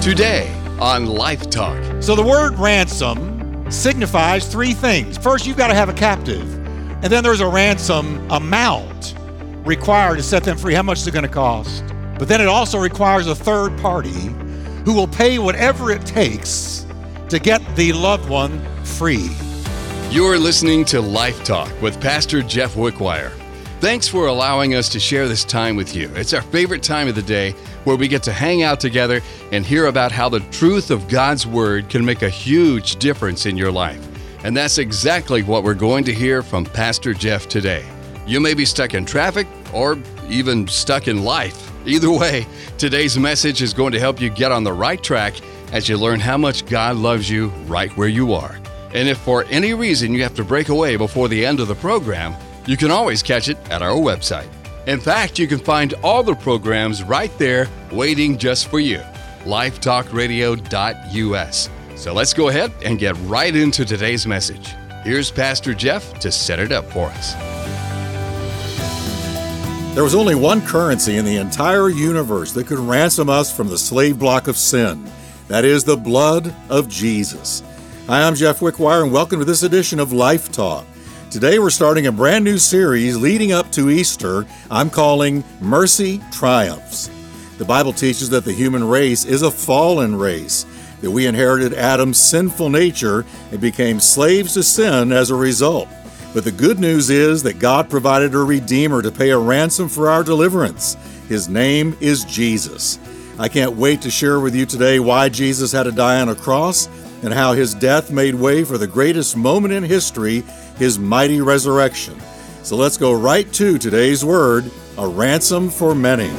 Today on Life Talk. So the word ransom signifies three things. First, you've got to have a captive. And then there's a ransom amount required to set them free. How much is it going to cost? But then it also requires a third party who will pay whatever it takes to get the loved one free. You're listening to Life Talk with Pastor Jeff Wickwire. Thanks for allowing us to share this time with you. It's our favorite time of the day where we get to hang out together and hear about how the truth of God's Word can make a huge difference in your life. And that's exactly what we're going to hear from Pastor Jeff today. You may be stuck in traffic or even stuck in life. Either way, today's message is going to help you get on the right track as you learn how much God loves you right where you are. And if for any reason you have to break away before the end of the program, you can always catch it at our website. In fact, you can find all the programs right there waiting just for you. lifetalkradio.us. So let's go ahead and get right into today's message. Here's Pastor Jeff to set it up for us. There was only one currency in the entire universe that could ransom us from the slave block of sin. That is the blood of Jesus. Hi, I'm Jeff Wickwire, and welcome to this edition of Life Talk. Today we're starting a brand new series leading up to Easter I'm calling Mercy Triumphs. The Bible teaches that the human race is a fallen race, that we inherited Adam's sinful nature and became slaves to sin as a result. But the good news is that God provided a Redeemer to pay a ransom for our deliverance. His name is Jesus. I can't wait to share with you today why Jesus had to die on a cross and how his death made way for the greatest moment in history, his mighty resurrection. So let's go right to today's word, a ransom for many.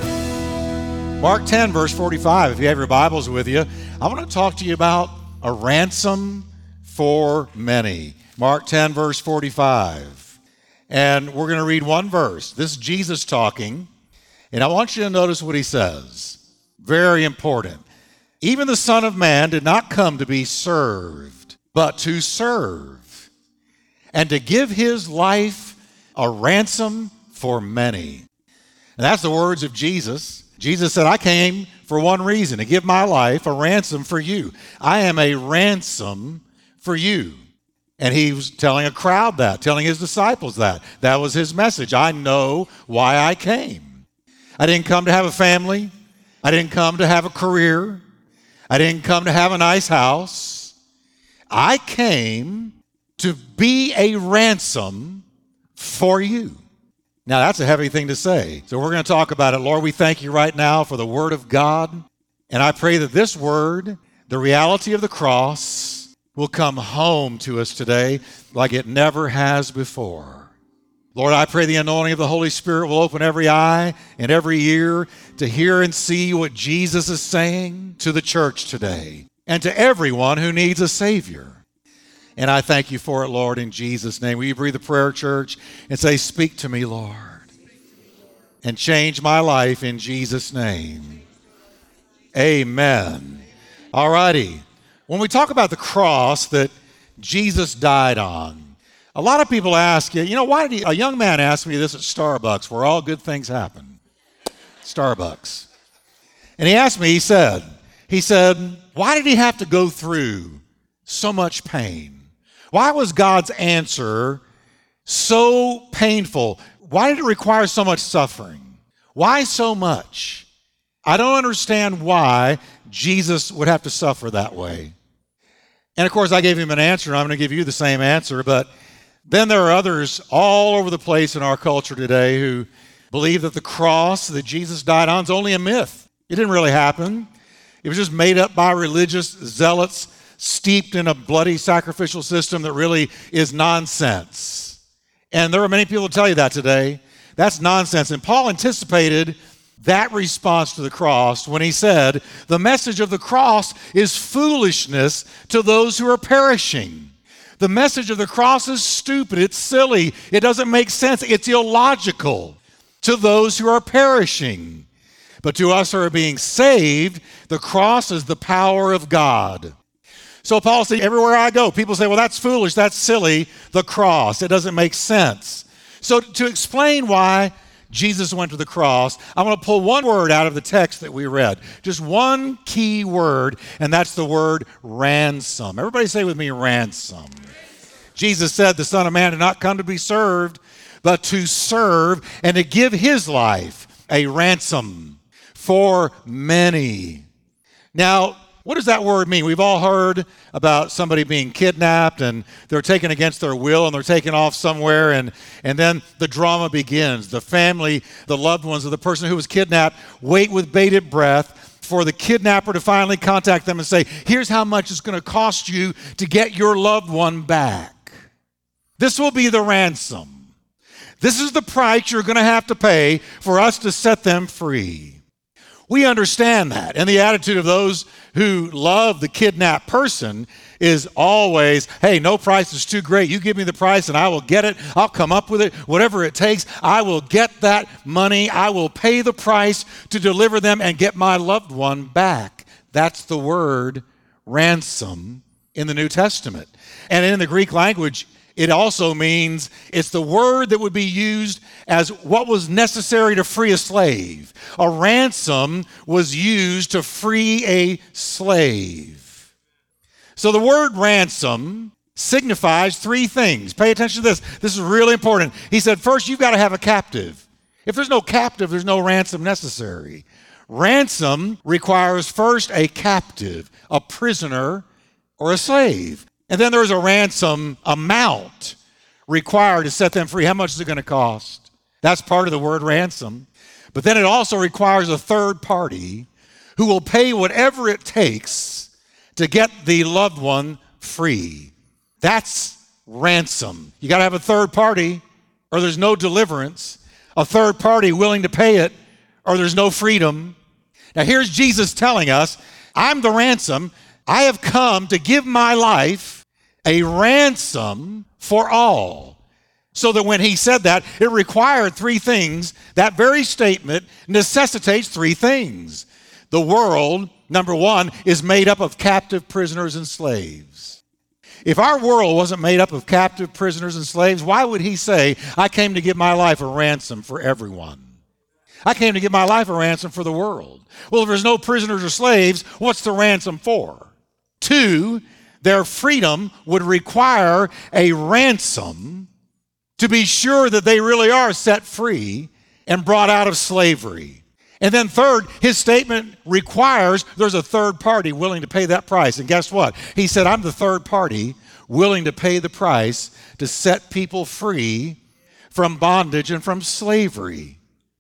Mark 10, verse 45, if you have your Bibles with you, I want to talk to you about a ransom for many. Mark 10, verse 45. And we're going to read one verse. This is Jesus talking, and I want you to notice what he says. Very important. Even the Son of Man did not come to be served, but to serve, and to give his life a ransom for many. And that's the words of Jesus. Jesus said, I came for one reason, to give my life a ransom for you. I am a ransom for you. And he was telling a crowd that, telling his disciples that. That was his message. I know why I came. I didn't come to have a family. I didn't come to have a career. I didn't come to have a nice house. I came to be a ransom for you. Now, that's a heavy thing to say. So we're going to talk about it. Lord, we thank you right now for the Word of God. And I pray that this Word, the reality of the cross, will come home to us today like it never has before. Lord, I pray the anointing of the Holy Spirit will open every eye and every ear to hear and see what Jesus is saying to the church today and to everyone who needs a Savior. And I thank you for it, Lord, in Jesus' name. Will you breathe a prayer, church, and say, speak to me, Lord, and change my life in Jesus' name. Amen. All righty. When we talk about the cross that Jesus died on, a lot of people ask you, why did a young man asked me this at Starbucks, where all good things happen. Starbucks. And he asked me, he said, why did he have to go through so much pain? Why was God's answer so painful? Why did it require so much suffering? Why so much? I don't understand why Jesus would have to suffer that way. And of course, I gave him an answer, and I'm going to give you the same answer, but then there are others all over the place in our culture today who believe that the cross that Jesus died on is only a myth. It didn't really happen. It was just made up by religious zealots steeped in a bloody sacrificial system that really is nonsense. And there are many people who tell you that today. That's nonsense. And Paul anticipated that response to the cross when he said, the message of the cross is foolishness to those who are perishing. The message of the cross is stupid. It's silly. It doesn't make sense. It's illogical to those who are perishing. But to us who are being saved, the cross is the power of God. So Paul said, everywhere I go, people say, well, that's foolish, that's silly, the cross. It doesn't make sense. So to explain why Jesus went to the cross, I'm going to pull one word out of the text that we read. Just one key word, and that's the word ransom. Everybody say with me, ransom. Jesus said, the Son of Man did not come to be served, but to serve and to give his life a ransom for many. Now, what does that word mean? We've all heard about somebody being kidnapped and they're taken against their will and they're taken off somewhere and then the drama begins. The family, the loved ones of the person who was kidnapped wait with bated breath for the kidnapper to finally contact them and say, here's how much it's going to cost you to get your loved one back. This will be the ransom. This is the price you're going to have to pay for us to set them free. We understand that. And the attitude of those who love the kidnapped person is always, hey, no price is too great. You give me the price and I will get it. I'll come up with it. Whatever it takes, I will get that money. I will pay the price to deliver them and get my loved one back. That's the word ransom in the New Testament. And in the Greek language, it also means it's the word that would be used as what was necessary to free a slave. A ransom was used to free a slave. So the word ransom signifies three things. Pay attention to this. This is really important. He said, first, you've got to have a captive. If there's no captive, there's no ransom necessary. Ransom requires first a captive, a prisoner, or a slave. And then there's a ransom amount required to set them free. How much is it going to cost? That's part of the word ransom. But then it also requires a third party who will pay whatever it takes to get the loved one free. That's ransom. You got to have a third party or there's no deliverance. A third party willing to pay it or there's no freedom. Now here's Jesus telling us, I'm the ransom. I have come to give my life a ransom for all. So that when he said that, it required three things. That very statement necessitates three things. The world, number one, is made up of captive prisoners and slaves. If our world wasn't made up of captive prisoners and slaves, why would he say, I came to give my life a ransom for everyone? I came to give my life a ransom for the world. Well, if there's no prisoners or slaves, what's the ransom for? Two, their freedom would require a ransom to be sure that they really are set free and brought out of slavery. And then third, his statement requires there's a third party willing to pay that price. And guess what? He said, I'm the third party willing to pay the price to set people free from bondage and from slavery.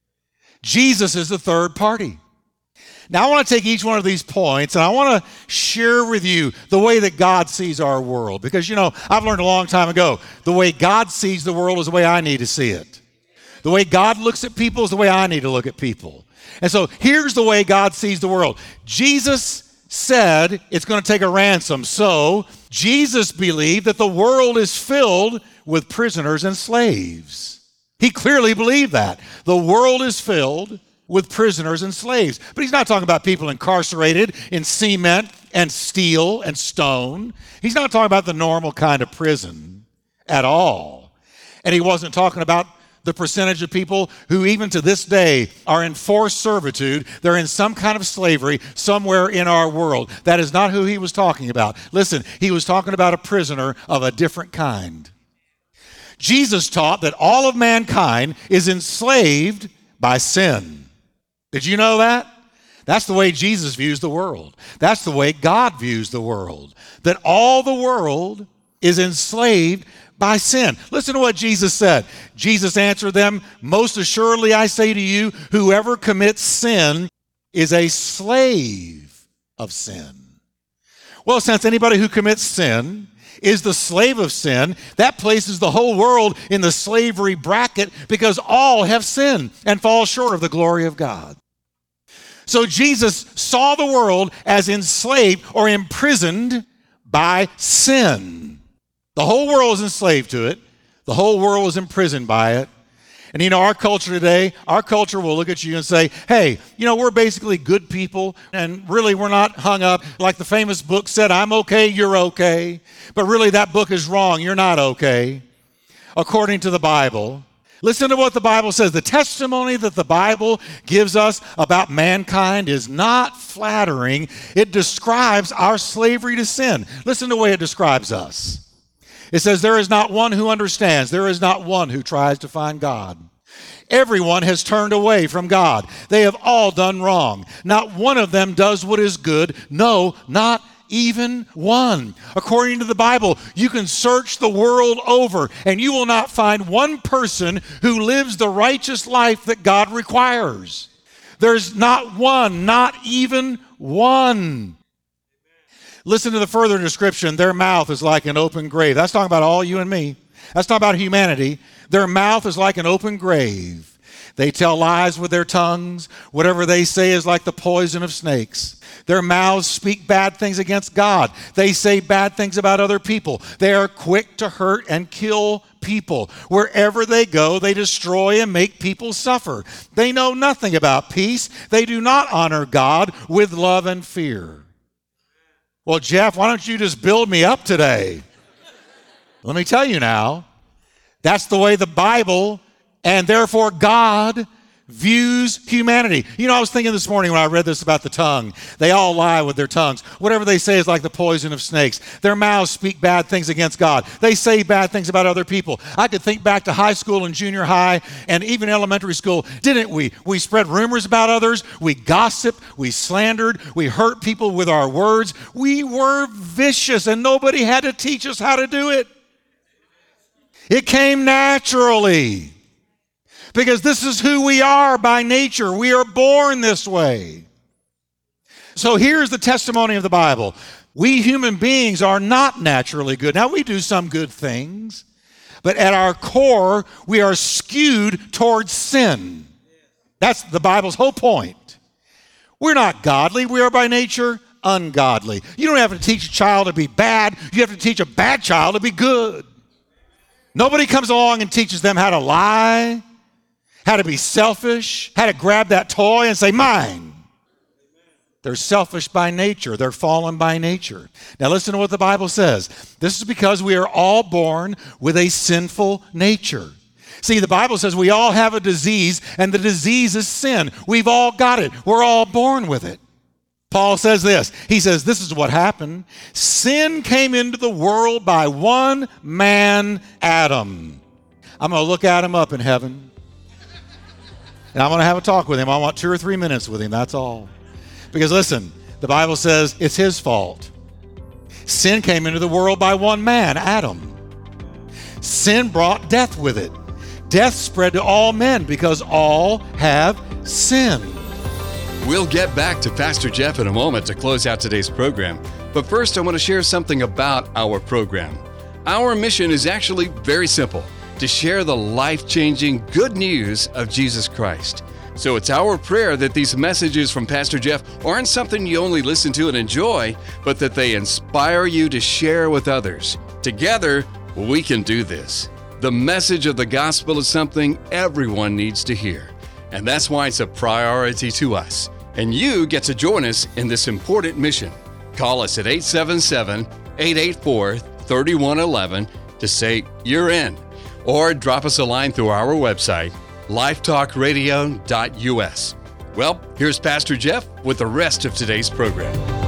Jesus is the third party. Now, I want to take each one of these points and I want to share with you the way that God sees our world. Because, I've learned a long time ago, the way God sees the world is the way I need to see it. The way God looks at people is the way I need to look at people. And so here's the way God sees the world. Jesus said it's going to take a ransom. So Jesus believed that the world is filled with prisoners and slaves. He clearly believed that. The world is filled with prisoners and slaves. But he's not talking about people incarcerated in cement and steel and stone. He's not talking about the normal kind of prison at all. And he wasn't talking about the percentage of people who even to this day are in forced servitude. They're in some kind of slavery somewhere in our world. That is not who he was talking about. Listen, he was talking about a prisoner of a different kind. Jesus taught that all of mankind is enslaved by sin. Did you know that? That's the way Jesus views the world. That's the way God views the world. That all the world is enslaved by sin. Listen to what Jesus said. Jesus answered them, most assuredly I say to you, whoever commits sin is a slave of sin. Well, since anybody who commits sin is the slave of sin, that places the whole world in the slavery bracket because all have sinned and fall short of the glory of God. So Jesus saw the world as enslaved or imprisoned by sin. The whole world is enslaved to it. The whole world is imprisoned by it. And our culture today, our culture will look at you and say, hey, we're basically good people, and really we're not hung up. Like the famous book said, I'm okay, you're okay. But really that book is wrong, you're not okay. According to the Bible, Listen to what the Bible says. The testimony that the Bible gives us about mankind is not flattering. It describes our slavery to sin. Listen to the way it describes us. It says, there is not one who understands. There is not one who tries to find God. Everyone has turned away from God. They have all done wrong. Not one of them does what is good. No, not even one. According to the Bible, you can search the world over and you will not find one person who lives the righteous life that God requires. There's not one, not even one. Listen to the further description. Their mouth is like an open grave. That's talking about all you and me. That's talking about humanity. Their mouth is like an open grave. They tell lies with their tongues. Whatever they say is like the poison of snakes. Their mouths speak bad things against God. They say bad things about other people. They are quick to hurt and kill people. Wherever they go, they destroy and make people suffer. They know nothing about peace. They do not honor God with love and fear. Well, Jeff, why don't you just build me up today? Let me tell you now, that's the way the Bible and therefore God views humanity. You know, I was thinking this morning when I read this about the tongue. They all lie with their tongues. Whatever they say is like the poison of snakes. Their mouths speak bad things against God. They say bad things about other people. I could think back to high school and junior high and even elementary school, didn't we? We spread rumors about others. We gossiped. We slandered. We hurt people with our words. We were vicious and nobody had to teach us how to do it. It came naturally. Because this is who we are by nature. We are born this way. So here's the testimony of the Bible. We human beings are not naturally good. Now, we do some good things, but at our core, we are skewed towards sin. That's the Bible's whole point. We're not godly. We are by nature ungodly. You don't have to teach a child to be bad. You have to teach a bad child to be good. Nobody comes along and teaches them how to lie, how to be selfish, how to grab that toy and say, mine. They're selfish by nature. They're fallen by nature. Now listen to what the Bible says. This is because we are all born with a sinful nature. See, the Bible says we all have a disease, and the disease is sin. We've all got it. We're all born with it. Paul says this. He says, this is what happened. Sin came into the world by one man, Adam. I'm going to look at him up in heaven. And I'm going to have a talk with him. I want 2 or 3 minutes with him, that's all. Because listen, the Bible says it's his fault. Sin came into the world by one man, Adam. Sin brought death with it. Death spread to all men because all have sinned. We'll get back to Pastor Jeff in a moment to close out today's program. But first, I want to share something about our program. Our mission is actually very simple: to share the life-changing good news of Jesus Christ. So it's our prayer that these messages from Pastor Jeff aren't something you only listen to and enjoy, but that they inspire you to share with others. Together, we can do this. The message of the gospel is something everyone needs to hear, and that's why it's a priority to us. And you get to join us in this important mission. Call us at 877-884-3111 to say you're in, or drop us a line through our website, lifetalkradio.us. Well, here's Pastor Jeff with the rest of today's program.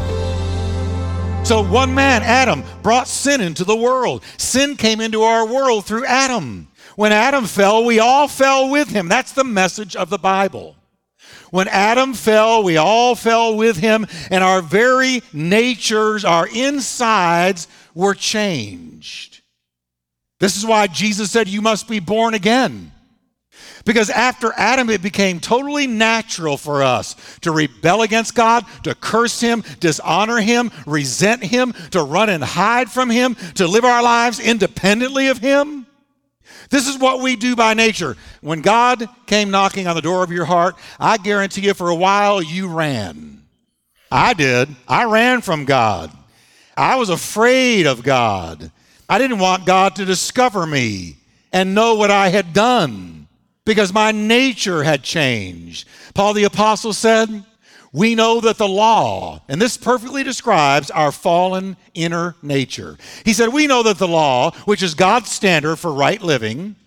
So one man, Adam, brought sin into the world. Sin came into our world through Adam. When Adam fell, we all fell with him. That's the message of the Bible. When Adam fell, we all fell with him, and our very natures, our insides were changed. This is why Jesus said, you must be born again. Because after Adam, it became totally natural for us to rebel against God, to curse him, dishonor him, resent him, to run and hide from him, to live our lives independently of him. This is what we do by nature. When God came knocking on the door of your heart, I guarantee you for a while you ran. I did. I ran from God. I was afraid of God. I didn't want God to discover me and know what I had done because my nature had changed. Paul the Apostle said, we know that the law, and this perfectly describes our fallen inner nature. He said, we know that the law, which is God's standard for right living,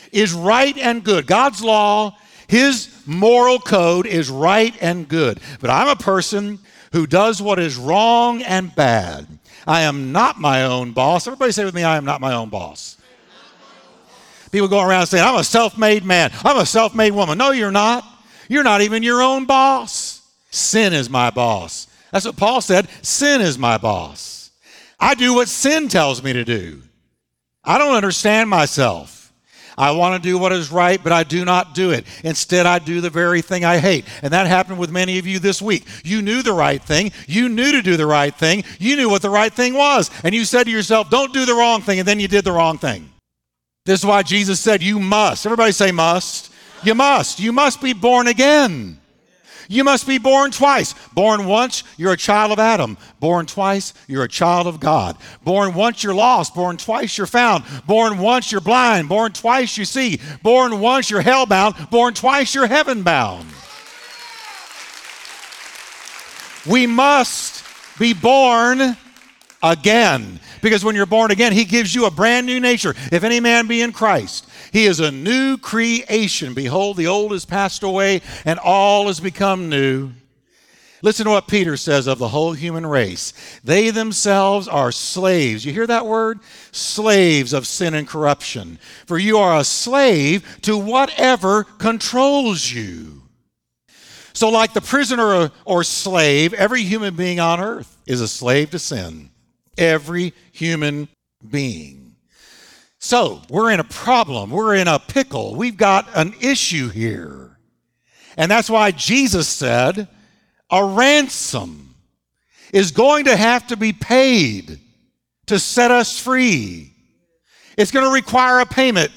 is right and good. God's law, his moral code is right and good. But I'm a person who does what is wrong and bad. I am not my own boss. Everybody say with me, I am not my own boss. People go around saying, I'm a self-made man. I'm a self-made woman. No, you're not. You're not even your own boss. Sin is my boss. That's what Paul said. Sin is my boss. I do what sin tells me to do. I don't understand myself. I want to do what is right, but I do not do it. Instead, I do the very thing I hate. And that happened with many of you this week. You knew the right thing. You knew to do the right thing. You knew what the right thing was. And you said to yourself, don't do the wrong thing, and then you did the wrong thing. This is why Jesus said, you must. Everybody say must. You must. You must be born again. You must be born twice. Born once, you're a child of Adam. Born twice, you're a child of God. Born once, you're lost. Born twice, you're found. Born once, you're blind. Born twice, you see. Born once, you're hell-bound. Born twice, you're heaven-bound. We must be born again. Because when you're born again, he gives you a brand new nature. If any man be in Christ, he is a new creation. Behold, the old has passed away, and all has become new. Listen to what Peter says of the whole human race. They themselves are slaves. You hear that word? Slaves of sin and corruption. For you are a slave to whatever controls you. So like the prisoner or slave, every human being on earth is a slave to sin. Every human being. So we're in a problem. We're in a pickle. We've got an issue here. And that's why Jesus said a ransom is going to have to be paid to set us free. It's going to require a payment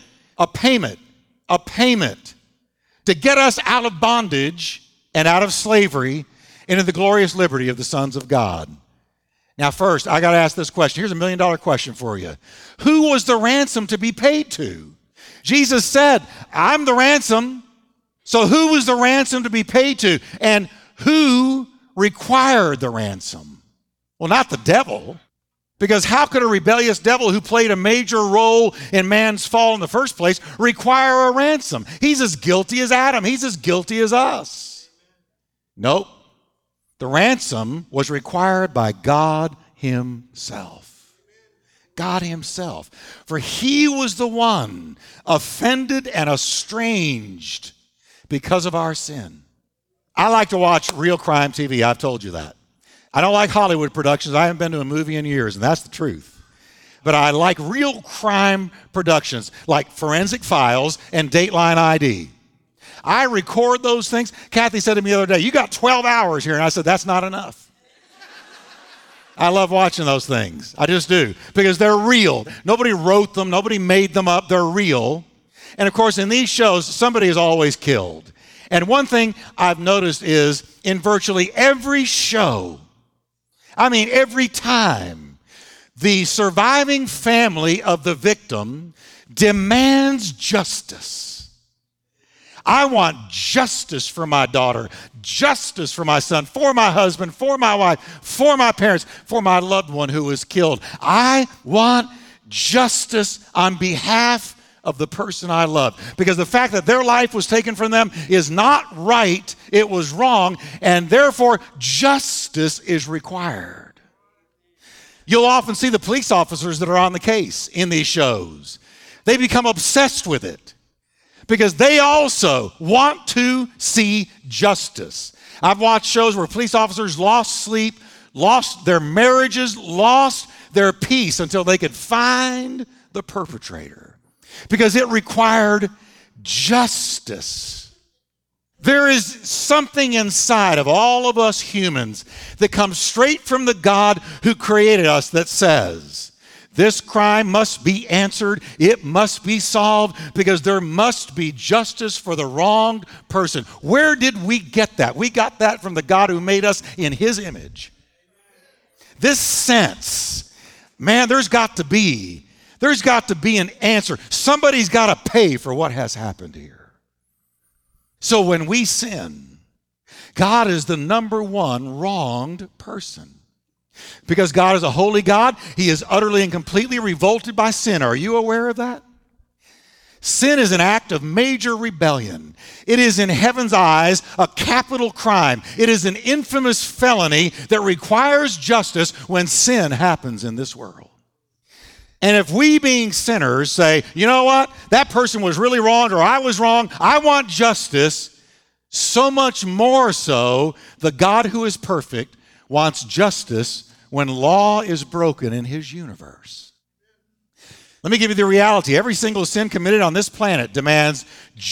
to get us out of bondage and out of slavery into the glorious liberty of the sons of God. Now, first, I got to ask this question. Here's $1 million question for you. Who was the ransom to be paid to? Jesus said, I'm the ransom. So who was the ransom to be paid to? And who required the ransom? Well, not the devil. Because how could a rebellious devil who played a major role in man's fall in the first place require a ransom? He's as guilty as Adam. He's as guilty as us. Nope. The ransom was required by God himself. God himself. For he was the one offended and estranged because of our sin. I like to watch real crime TV. I've told you that. I don't like Hollywood productions. I haven't been to a movie in years, and that's the truth. But I like real crime productions like Forensic Files and Dateline ID. I record those things. Kathy said to me the other day, you got 12 hours here. And I said, that's not enough. I love watching those things. I just do. Because they're real. Nobody wrote them. Nobody made them up. They're real. And of course, in these shows, somebody is always killed. And one thing I've noticed is in virtually every show, every time, the surviving family of the victim demands justice. I want justice for my daughter, justice for my son, for my husband, for my wife, for my parents, for my loved one who was killed. I want justice on behalf of the person I love. Because the fact that their life was taken from them is not right, it was wrong, and therefore justice is required. You'll often see the police officers that are on the case in these shows. They become obsessed with it, because they also want to see justice. I've watched shows where police officers lost sleep, lost their marriages, lost their peace until they could find the perpetrator. Because it required justice. There is something inside of all of us humans that comes straight from the God who created us that says, this crime must be answered. It must be solved because there must be justice for the wronged person. Where did we get that? We got that from the God who made us in his image. This sense, man, there's got to be an answer. Somebody's got to pay for what has happened here. So when we sin, God is the number one wronged person. Because God is a holy God, he is utterly and completely revolted by sin. Are you aware of that? Sin is an act of major rebellion. It is in heaven's eyes a capital crime. It is an infamous felony that requires justice when sin happens in this world. And if we being sinners say, you know what, that person was really wrong or I was wrong, I want justice, so much more so the God who is perfect wants justice when law is broken in his universe. Let me give you the reality. Every single sin committed on this planet demands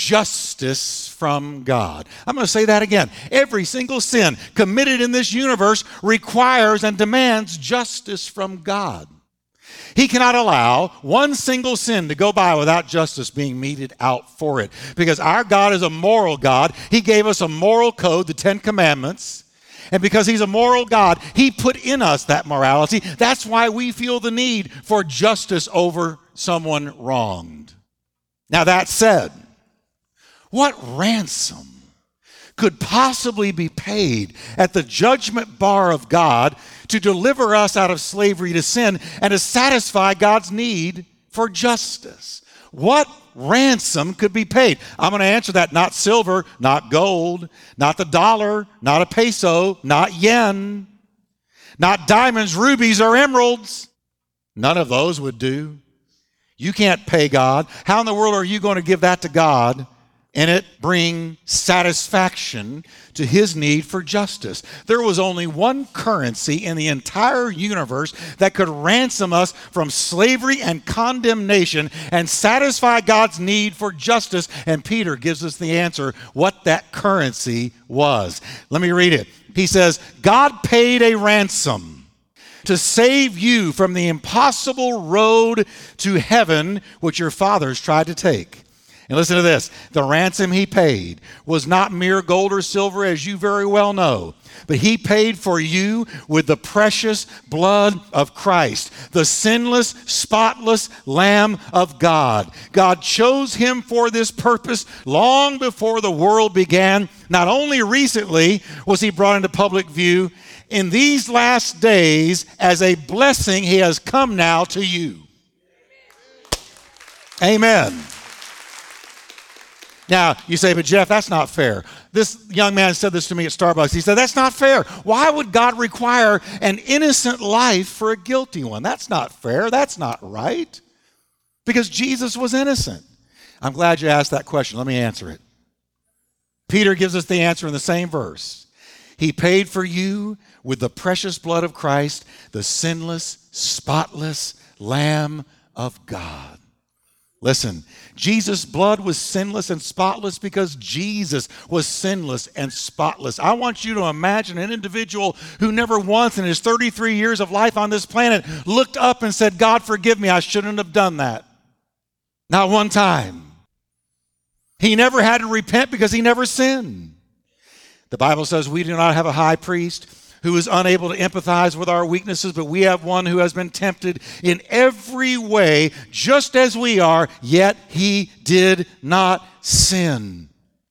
justice from God. I'm going to say that again. Every single sin committed in this universe requires and demands justice from God. He cannot allow one single sin to go by without justice being meted out for it. Because our God is a moral God. He gave us a moral code, the Ten Commandments. And because he's a moral God, he put in us that morality. That's why we feel the need for justice over someone wronged. Now that said, what ransom could possibly be paid at the judgment bar of God to deliver us out of slavery to sin and to satisfy God's need for justice? What ransom could be paid? I'm going to answer that. Not silver, not gold, not the dollar, not a peso, not yen, not diamonds, rubies, or emeralds. None of those would do. You can't pay God. How in the world are you going to give that to God and it bring satisfaction to his need for justice? There was only one currency in the entire universe that could ransom us from slavery and condemnation and satisfy God's need for justice. And Peter gives us the answer, what that currency was. Let me read it. He says, God paid a ransom to save you from the impossible road to heaven which your fathers tried to take. And listen to this. The ransom he paid was not mere gold or silver, as you very well know, but he paid for you with the precious blood of Christ, the sinless, spotless Lamb of God. God chose him for this purpose long before the world began. Not only recently was he brought into public view, in these last days, as a blessing, he has come now to you. Amen. Now, you say, but Jeff, that's not fair. This young man said this to me at Starbucks. He said, that's not fair. Why would God require an innocent life for a guilty one? That's not fair. That's not right. Because Jesus was innocent. I'm glad you asked that question. Let me answer it. Peter gives us the answer in the same verse. He paid for you with the precious blood of Christ, the sinless, spotless Lamb of God. Listen, Jesus' blood was sinless and spotless because Jesus was sinless and spotless. I want you to imagine an individual who never once in his 33 years of life on this planet looked up and said, God, forgive me, I shouldn't have done that. Not one time. He never had to repent because he never sinned. The Bible says we do not have a high priest who is unable to empathize with our weaknesses, but we have one who has been tempted in every way, just as we are, yet he did not sin.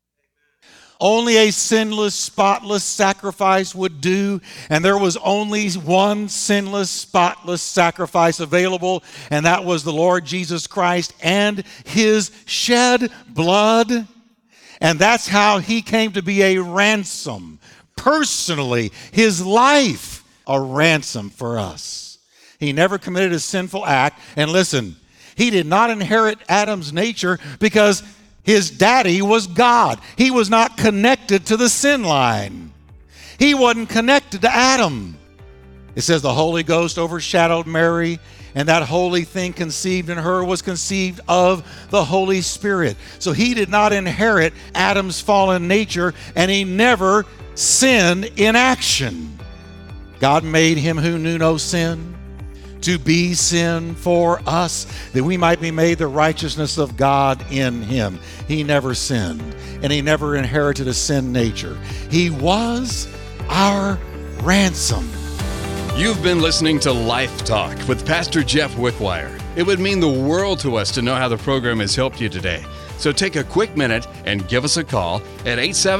Only a sinless, spotless sacrifice would do, and there was only one sinless, spotless sacrifice available, and that was the Lord Jesus Christ and his shed blood. And that's how he came to be a ransom. Personally, his life, a ransom for us. He never committed a sinful act. And listen, he did not inherit Adam's nature because his daddy was God. He was not connected to the sin line. He wasn't connected to Adam. It says the Holy Ghost overshadowed Mary, and that holy thing conceived in her was conceived of the Holy Spirit. So he did not inherit Adam's fallen nature, and he never sinned in action. God made him who knew no sin to be sin for us, that we might be made the righteousness of God in him. He never sinned, and he never inherited a sin nature. He was our ransom. You've been listening to Life Talk with Pastor Jeff Wickwire. It would mean the world to us to know how the program has helped you today. So take a quick minute and give us a call at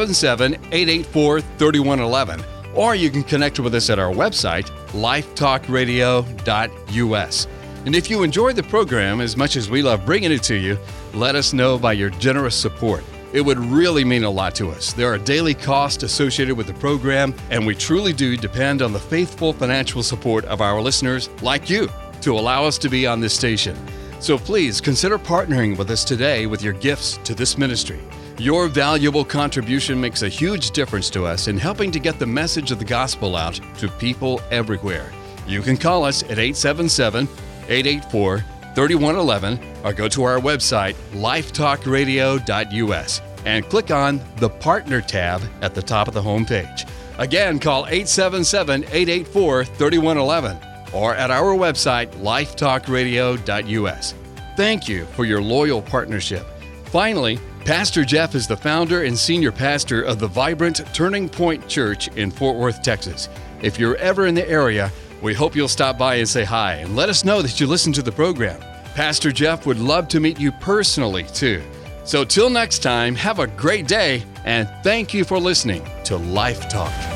877-884-3111. Or you can connect with us at our website, lifetalkradio.us. And if you enjoy the program as much as we love bringing it to you, let us know by your generous support. It would really mean a lot to us. There are daily costs associated with the program, and we truly do depend on the faithful financial support of our listeners like you to allow us to be on this station. So please consider partnering with us today with your gifts to this ministry. Your valuable contribution makes a huge difference to us in helping to get the message of the gospel out to people everywhere. You can call us at 877-884-3111 or go to our website, lifetalkradio.us, and click on the Partner tab at the top of the homepage. Again, call 877-884-3111 or at our website, lifetalkradio.us. Thank you for your loyal partnership. Finally, Pastor Jeff is the founder and senior pastor of the vibrant Turning Point Church in Fort Worth, Texas. If you're ever in the area, we hope you'll stop by and say hi and let us know that you listen to the program. Pastor Jeff would love to meet you personally, too. So till next time, have a great day, and thank you for listening to Life Talk.